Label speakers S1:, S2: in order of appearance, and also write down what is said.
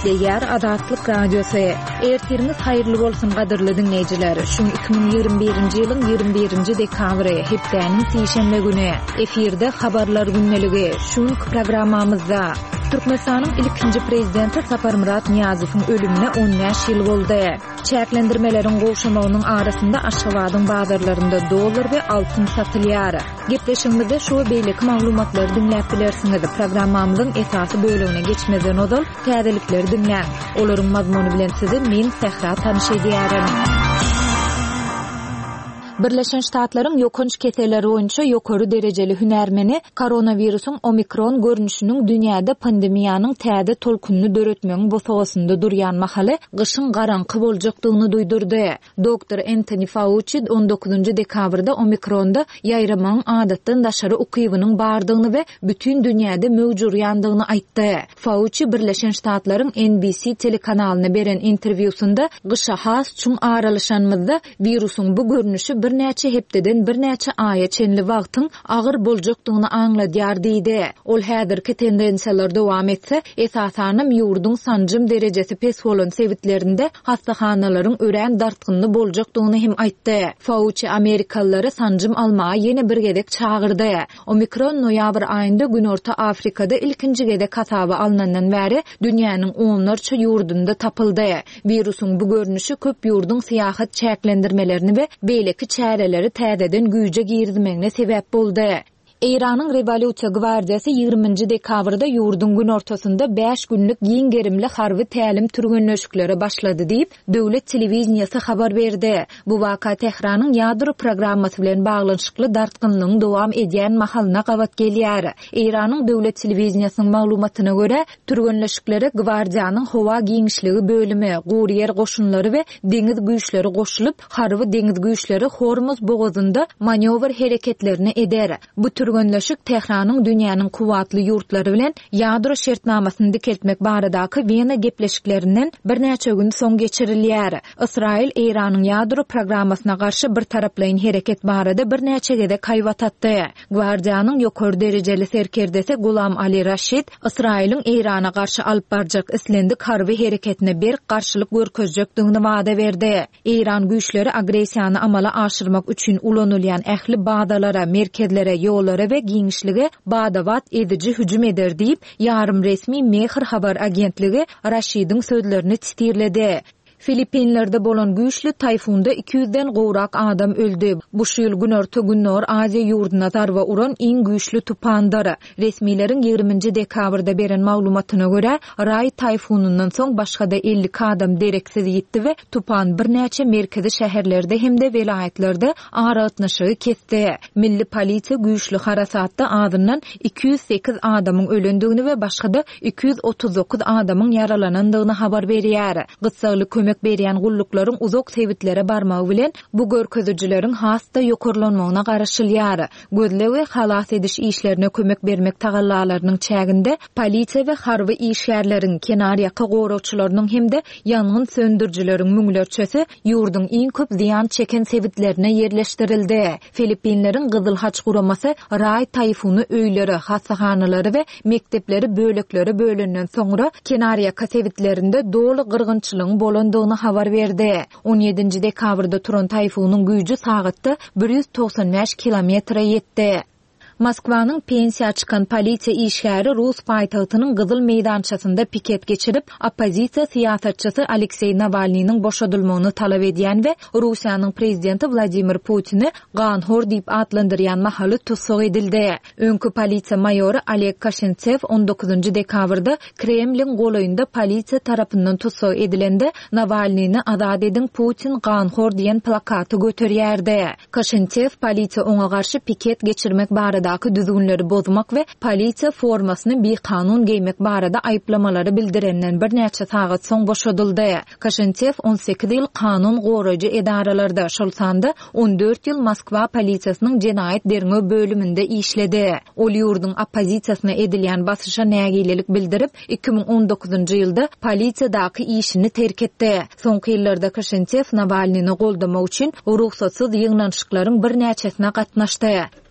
S1: Eşitleýär Azatlyk Radiosu. Ertiriniz haýyrly bolsun gadyrly dinleýijiler. Şu 2021-nji ýylyň 21-nji dekabry hepdeniň seýşembe güni efirde habarlar günneligi. Şu programmamyzda Türkmenistanyň ilkinji prezidenti Saparmurat Niyazowyň ölümine 10 ýyl boldy. Çäklendirmeleriň goşulmagynyň arasynda Aşgabatyň bazarlarynda dollar we altyn satylýar. Gepleşigimizde şu beýleki maglumatlary dinläp bilersiňiz. Programmamyzyň esasy bölümine geçmeden ozal täzelikleri dinlän. Olaryň mazmuny bilen sizi men Sehra tanyş edýärim. Birleşen Ştatlaryň ýokunç keseleri boýunça ýokary derejeli hünärmeni koronawirusyň omikron görnüşiniň dünýäde pandemiýanyň täze tolkunny döretmegiň bosagasynda durýan mahaly gyşyň garanky boljakdygyny duýdurdy. Dr. Anthony Fauci 19 dekabrda omikronda ýaýramanyň adatdan daşary ukybynyň bardygyny we bütün dünýäde möwjurýandygyny aýtdy. Fauci Birleşen Ştatlaryň NBC telekanalyna beren interwýusunda gyşa has çuň aralaşanmyzda wirusyň bu görnüşi bir näçe hepdeden bir näçe aýa çenli wagtyň agyr boljakdygyny aňladýar diýdi. Ol häzirki tendensiýalar dowam etse, esasanam ýurdun sanjym derejesi pes bolan sebitlerinde hastahanalaryň ören dartgynly boljakdygyny hem aýtdy. Fauci Amerikalylary sanjym almaga ýene bir gedek çağırdy. Omikron noýabr aýynda Günorta Afrikada ilkinji gedek kasaba alnandan bäri dünýäniň onlarça ýurdunda tapyldy. Wirusyň bu görnüşi köp ýurdun syýahat çäklendirmelerini we beýleki çäreleri täzeden güýje girdimegine sebäp boldy. Iranyň Revolýusiýa Gwardiýasy 20 dekabrda ýurdun gün ortasynda 5 günlük giň gerimli harby tälim türgenleşikleri başlady diýip döwlet telewiziýasy habar berdi. Bu waka Tehranyň ýadro programmasy bilen baglanşykly dartgynlygyň dowam edýän mahalyna gawat gelýär. Iranyň döwlet telewiziýasynyň maglumatyna görä, türgenleşikleri Gwardiýanyň howa giňişligi bölümi, guryer goşunlary we deňiz güýçleri goşulyp, harby deňiz güýçleri Hormuz bogazynda manewr hereketlerini eder. Bu türgenleşik Tehranyň dünýäniň kuwatly ýurtlary bilen ýadro şertnamasyny dikeltmek baradaky Wiyana gepleşiklerinden bir näçe gün soň geçirilýär. Israil Iranyň ýadro programmasyna garşy bir taraplaýyn hereket barada bir näçe gede kaýwat atdy. Gwardiýanyň ýokary derejeli serkerdesi Gulam Ali Rashid Israilň Irana garşy alyp barjak islendik harby hereketine bir garşylyk görkezjekdigini wada berdi. Iran güýçleri agresiýany amala aşyrmak üçin ulanylýan ähli badalara, merkezlere, ýollara we giňişlige badawat edici hüjüm eder diýip ýarym resmi Mehr habar agentligi Rashidyň sözlerini titirledi. Filipinlerde bolan güýçli tayfunda 200-den gowrak adam öldü. Bu ýyl Günorta Günnor Aziýa ýurduna zarba uran iň güýçli tupandyr. Resmiýlerin 20 dekabrda beren maglumatyna görä, Ray tayfunundan soň başga-da 50 adam dereksiz ýitdi we tupan bir näçe merkezi şäherlerde hemde welaýatlerde aratnaşygy kesdi. Milli polisiýa güýçli harasatda adından 208 adamyň ölendigini we başga-da 239 adamyň yaralanandygyny habar berýär. Gysgaly kömek berýän gulluklaryň uzak sebitlere barmagy bilen bu görkezijileriň hasta ýokurlanmagyna garaşylýar. Gözle we halas ediş işlerine kömek bermek tagallalarynyň çäginde polisiýa we harby işgärleriň, kenarýaky gowrawçylarynyň hemde ýangyn söndürjileriň müňlerçesi ýurdun iň köp ziýan çeken sebitlerine yerleşdirildi. Filipinleriň Gyzyl Haç guramasy Ray tayfuny öýleri, hastahanalary we mektepleri bölekleri bölünden soňra kenarýaky sebitlerinde dolu gyrgynçylygyň bolandygyny habar berdi. 17 dekabrda turan tayfunyň güýji sagatda 195 kilometre ýetdi. Moskwanyň pensiýa çykan polisiýa işgäri Rus paýtagtynyň Gyzyl meýdançasynda piket geçirip oppozisiýa syýasatçysy Aleksey Navalnyň boşadylmagyny talap edýän we Russiýanyň prezidenti Vladimir Putini ganhor diýip adlandyrýan mahaly tutsak edildi. Öňkü polisiýa maýory Oleg Kashintsev 19 dekabrda Kremlin golaýynda polisiýa tarapyndan tutsak edilende Navalnyny azad edin Putin ganhor diýen plakaty göterýärdi. Kashintsev polisiýa oňa garşy piket geçirmek barada düzgünleri bozmak ve polisiýa formasyny bir kanun geymek barada aýplamalary bildirenden bir näçe sagat soň boşadyldy. Kashintsev 18 ýyl kanun goraýjy edaralarda, şol sanda 14 ýyl Moskwa polisiýasynyň jenaýat derňe bölüminde işledi. Ol ýurdun oppozisiýasyna edilýän basışa nägilelik bildirip 2019-njy ýylda polisiýadaky işini terk etdi. Soňky ýyllarda Kashintsev Navalnyny goldamak üçin ruhsatsyz ýygnanşyklaryň bir näçesine gatnaşdy.